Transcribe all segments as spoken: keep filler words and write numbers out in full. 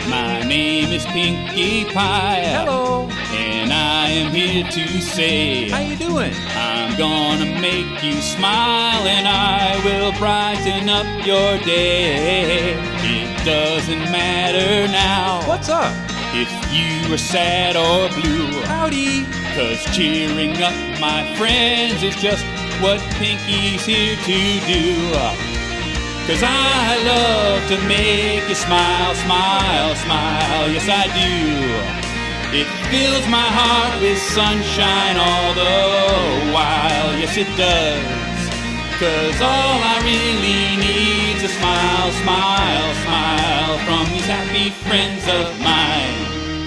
My name is Pinkie Pie. Hello. And I am here to say, How you doing? I'm gonna make you smile and I will brighten up your day. It doesn't matter now What's up? if you are sad or blue, Howdy. 'cause cheering up my friends is just what Pinkie's here to do. 'Cause I love to make you smile, smile, smile, yes I do. It fills my heart with sunshine all the while, yes it does. 'Cause all I really need's a smile, smile, smile from these happy friends of mine.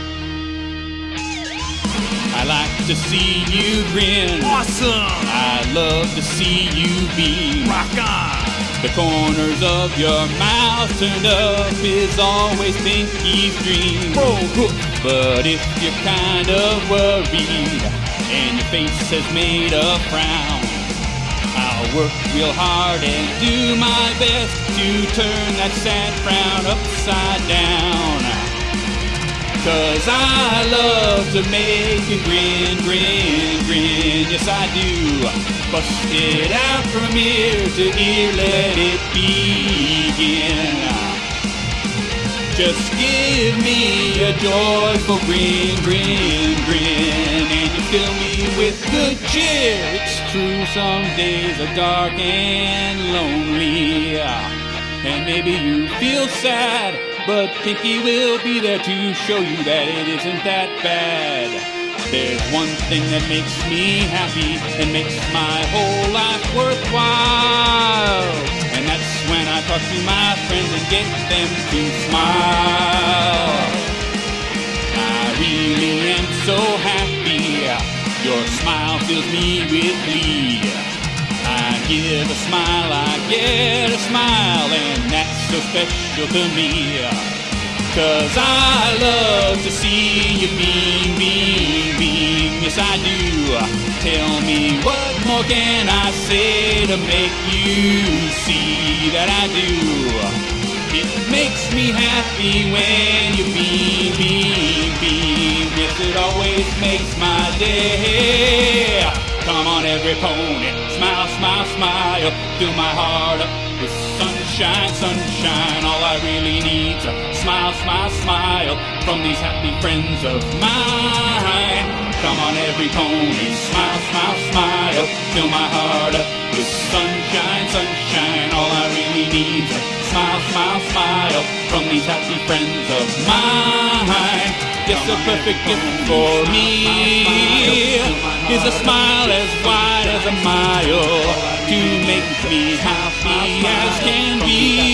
I like to see you grin. Awesome. I love to see you beam. Rock on. The corners of your mouth turned up is always Pinkie's dream. Oh. But if you're kind of worried and your face has made a frown, I'll work real hard and do my best to turn that sad frown upside down. 'Cause I love to make you grin, grin, grin, yes I do. Bust it out from ear to ear, let it begin. Just give me a joyful grin, grin, grin, and you fill me with good cheer. It's true, some days are dark and lonely, and maybe you feel sad, but Pinkie will be there to show you that it isn't that bad. There's one thing that makes me happy and makes my whole life worthwhile, and that's when I talk to my friends and get them to smile. I really am so happy. Your smile fills me with glee. I give a smile, I get a smile, and that's so special to me. 'Cause I love to see you beam, beam, beam, yes I do. Tell me, what more can I say to make you see that I do? It makes me happy when you beam, beam, beam, yes it always makes my day. Come on every pony, smile, smile, smile, fill my heart up with sunshine, sunshine. All I really need's a smile, smile, smile from these happy friends of mine. Come on every pony, smile, smile, smile, fill my heart up with sunshine, sunshine. All I really need's a smile, smile, smile from these happy friends of mine. Yes, a perfect gift for me is a smile as wide as a mile to make me happy as can be.